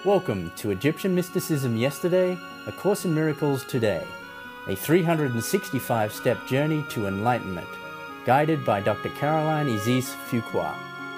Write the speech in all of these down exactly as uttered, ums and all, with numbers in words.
Welcome to Egyptian Mysticism Yesterday, A Course in Miracles Today, a three hundred sixty-five step journey to enlightenment, guided by Doctor Caroline Isis Fuqua.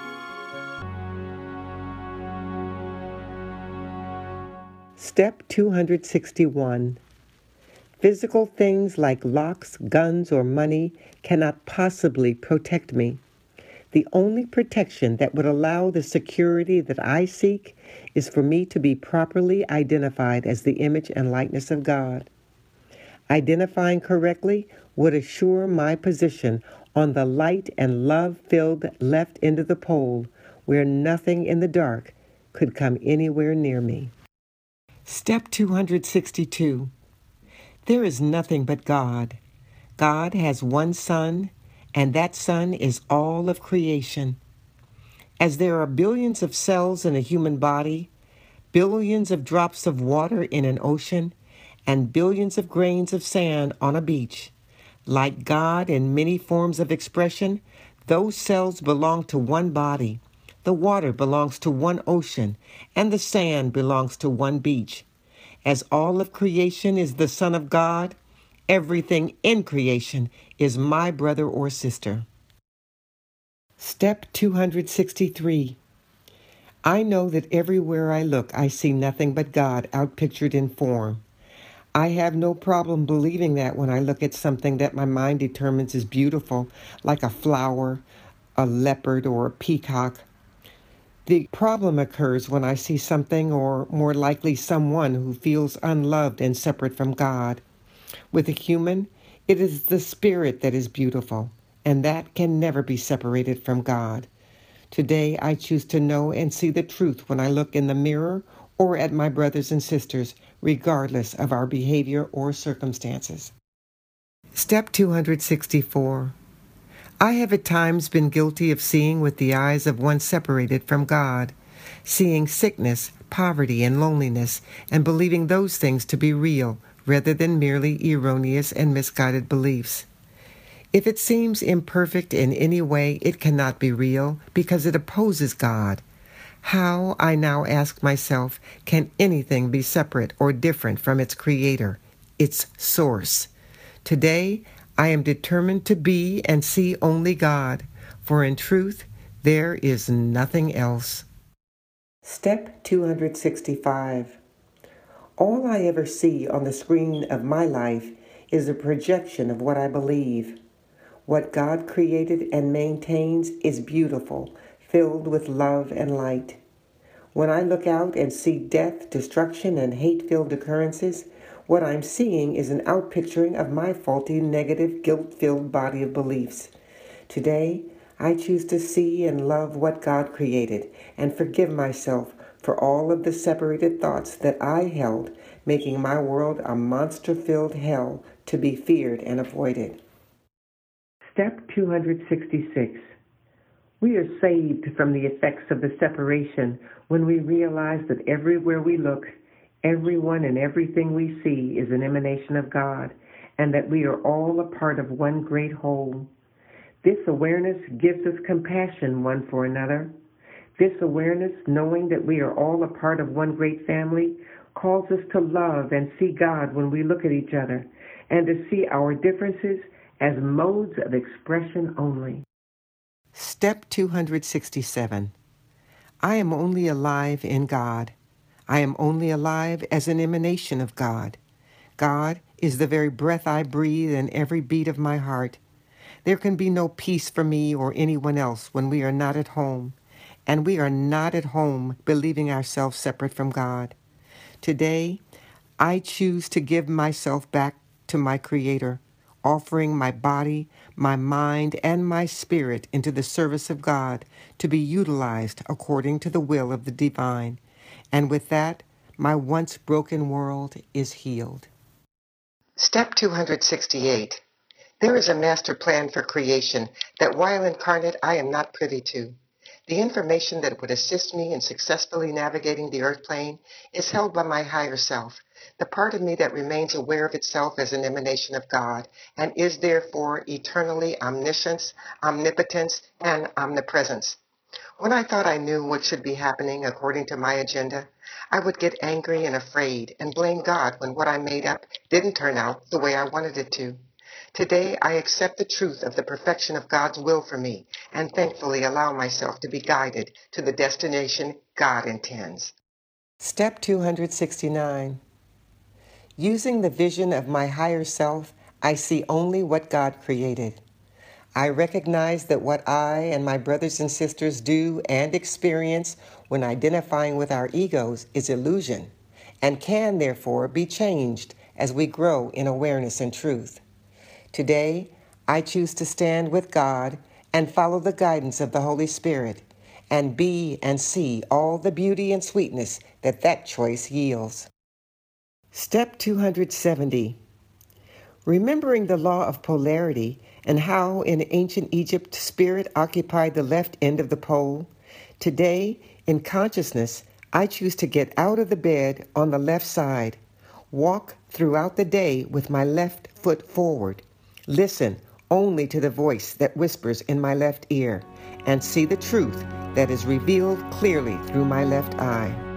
Step two hundred sixty-one. Physical things like locks, guns, or money cannot possibly protect me. The only protection that would allow the security that I seek is for me to be properly identified as the image and likeness of God. Identifying correctly would assure my position on the light and love-filled left end of the pole, where nothing in the dark could come anywhere near me. Step two hundred sixty-two. There is nothing but God. God has one Son, and that Son is all of creation. As there are billions of cells in a human body, billions of drops of water in an ocean, and billions of grains of sand on a beach, like God in many forms of expression, those cells belong to one body. The water belongs to one ocean, and the sand belongs to one beach. As all of creation is the Son of God, everything in creation is my brother or sister. Step two hundred sixty-three. I know that everywhere I look, I see nothing but God outpictured in form. I have no problem believing that when I look at something that my mind determines is beautiful, like a flower, a leopard, or a peacock. The problem occurs when I see something, or more likely someone, who feels unloved and separate from God. With a human, it is the spirit that is beautiful, and that can never be separated from God. Today, I choose to know and see the truth when I look in the mirror or at my brothers and sisters, regardless of our behavior or circumstances. Step two hundred sixty-four. I have at times been guilty of seeing with the eyes of one separated from God, seeing sickness, poverty, and loneliness, and believing those things to be real, rather than merely erroneous and misguided beliefs. If it seems imperfect in any way, it cannot be real, because it opposes God. How, I now ask myself, can anything be separate or different from its creator, its source? Today, I am determined to be and see only God, for in truth, there is nothing else. Step two hundred sixty-five. All I ever see on the screen of my life is a projection of what I believe. What God created and maintains is beautiful, filled with love and light. When I look out and see death, destruction, and hate-filled occurrences, what I'm seeing is an outpicturing of my faulty, negative, guilt-filled body of beliefs. Today, I choose to see and love what God created and forgive myself for all of the separated thoughts that I held, making my world a monster-filled hell to be feared and avoided. Step two hundred sixty-six. We are saved from the effects of the separation when we realize that everywhere we look, everyone and everything we see is an emanation of God, and that we are all a part of one great whole. This awareness gives us compassion one for another. This awareness, knowing that we are all a part of one great family, calls us to love and see God when we look at each other, and to see our differences as modes of expression only. Step two hundred sixty-seven. I am only alive in God. I am only alive as an emanation of God. God is the very breath I breathe and every beat of my heart. There can be no peace for me or anyone else when we are not at home, and we are not at home believing ourselves separate from God. Today, I choose to give myself back to my Creator, offering my body, my mind, and my spirit into the service of God to be utilized according to the will of the divine. And with that, my once broken world is healed. Step two hundred sixty-eight. There is a master plan for creation that while incarnate I am not privy to. The information that would assist me in successfully navigating the earth plane is held by my higher self, the part of me that remains aware of itself as an emanation of God, and is therefore eternally omniscience, omnipotence, and omnipresence. When I thought I knew what should be happening according to my agenda, I would get angry and afraid and blame God when what I made up didn't turn out the way I wanted it to. Today, I accept the truth of the perfection of God's will for me and thankfully allow myself to be guided to the destination God intends. Step two hundred sixty-nine. Using the vision of my higher self, I see only what God created. I recognize that what I and my brothers and sisters do and experience when identifying with our egos is illusion and can, therefore, be changed as we grow in awareness and truth. Today, I choose to stand with God and follow the guidance of the Holy Spirit and be and see all the beauty and sweetness that that choice yields. Step two hundred seventy. Remembering the law of polarity and how in ancient Egypt spirit occupied the left end of the pole, today, in consciousness, I choose to get out of the bed on the left side, walk throughout the day with my left foot forward, listen only to the voice that whispers in my left ear, and see the truth that is revealed clearly through my left eye.